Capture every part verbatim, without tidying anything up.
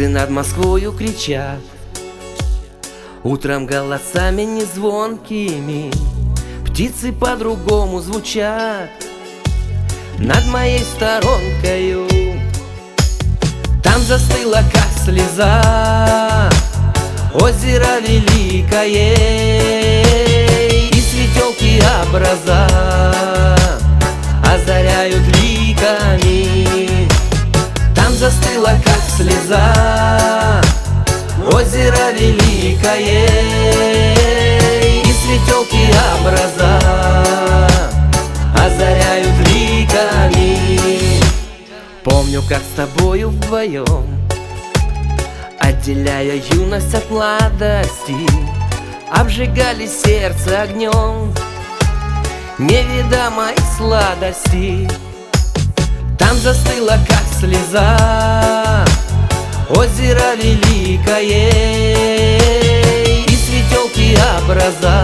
Птицы над Москвою кричат, утром голосами незвонкими. Птицы по-другому звучат над моей сторонкою. Там застыло, как слеза, озеро великое, и светелки образа озаряют ликами. Там застыло, как слеза, озеро великое, и светелки образа озаряют ликами. Помню, как с тобою вдвоем, отделяя юность от младости, обжигали сердце огнем неведомой сладости. Там застыло, как слеза, озеро великое, и светелки образа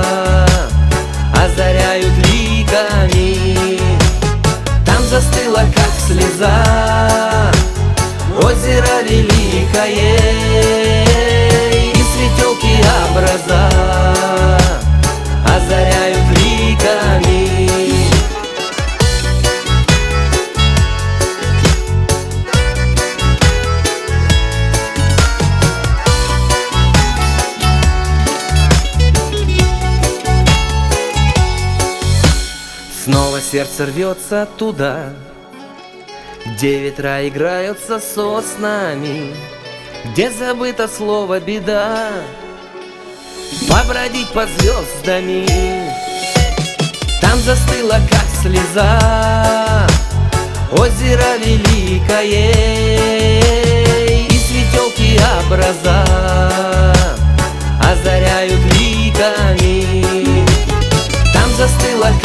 озаряют ликами. Там застыло, как слеза, озеро великое, и светелки образа озаряют ликами. Снова сердце рвется туда, где ветра играются соснами, где забыто слово беда, побродить под звездами. Там застыло, как слеза, озеро великое, и светелки образа озаряют ликами. Там застыло,